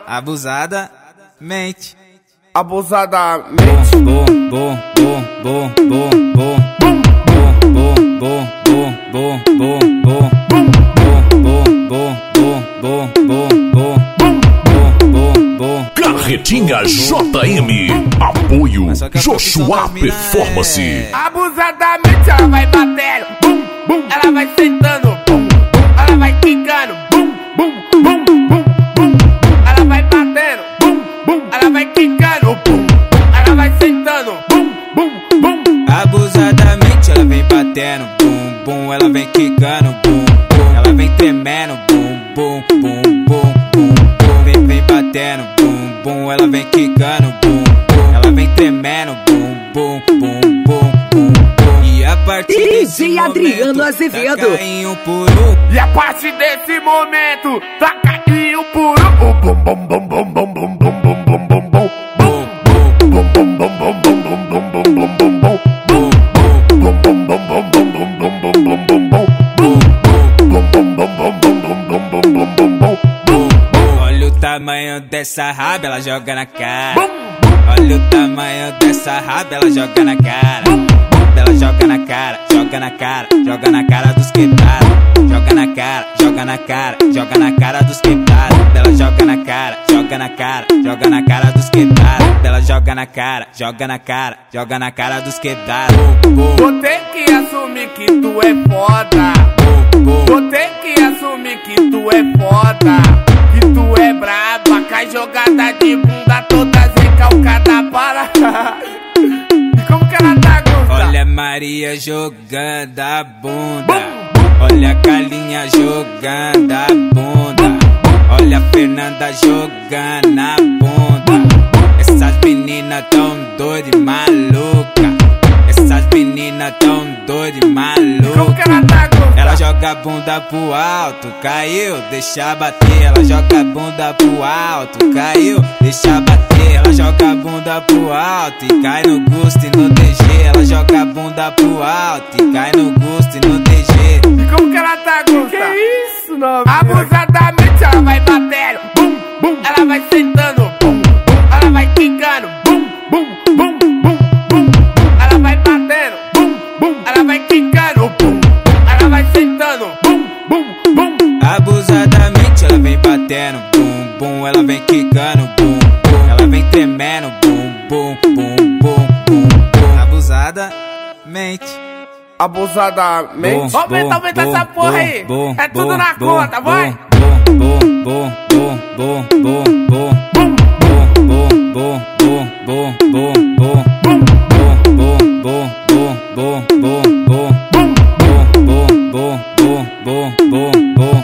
abusadamente. Abusadamente. Bom, bom, bom, bom, bom, bom, bom, bom, bom, bom, bom, bom, bom, Carretinha JM, apoio Joshua Performance. Abusadamente ela vai batendo, bum, bum, ela vai sentando, bum, bum, ela vai quicando, bum, bum, bum, bum, bum, ela vai batendo, bum, bum, ela vai quicando, bum, bum, ela vai sentando, bum, bum, bum. Abusadamente ela vem batendo, bum, bum, ela vem quicando, bum, bum, ela vem tremendo, bum, bum, bum, bum, bum, bum, vem batendo, bum, bum, ela vem quicando, bum, bum, ela vem tremendo, bum, bum, bum, bum, bum, bum. E a partir desse Adriano Azevedo, taca em um por um. E a partir desse momento, taca em um por um. Bum, bum, bum, bum, bum, bum, bum, bum, bum, bum, bum. Olha o tamanho dessa raba, ela joga na cara. Olha o tamanho dessa raba, ela joga na cara. Ela joga na cara, joga na cara, joga na cara dos quebrados. Joga na cara, joga na cara, joga na cara dos quebrados. Ela joga na cara, joga na cara, joga na cara dos quebrados. Ela joga na cara, joga na cara, joga na cara dos quebrados. Vou ter que assumir que tu é foda. Vou ter que assumir que tu é foda. Que tu é braba, cai jogada de bunda toda recalcada para. E como que ela tá gostando? Olha a Maria jogando a bunda. Olha a Carlinha jogando a bunda. Olha a Fernanda jogando a bunda. Essas meninas tão doidas e maluca. Essas meninas tão doidas e maluca. Como que ela tá gostando? Ela joga a bunda pro alto, caiu, deixa bater. Ela joga a bunda pro alto, caiu, deixa bater. Ela joga a bunda pro alto e cai no gosto e no DG. Ela joga a bunda pro alto e cai no gosto e no DG. E como que ela tá gostando? Que isso, novinha? Abusadamente ela vai batendo, bum, bum, ela vai sentando, bum, bum, ela vai quicando, bum, bum, bum, bum, bum, ela vai batendo, bum, bum, ela vai quicando, bum, bum, ela vai sentando, bum, bum, bum. Abusadamente ela vem batendo, bum, bum, ela vem quicando, bum, bum, ela vem tremendo, bum, bum, bum, bum, bum, bum. Abusadamente. Abusadamente. Aumenta essa porra aí. É tudo na conta, vai. Bom.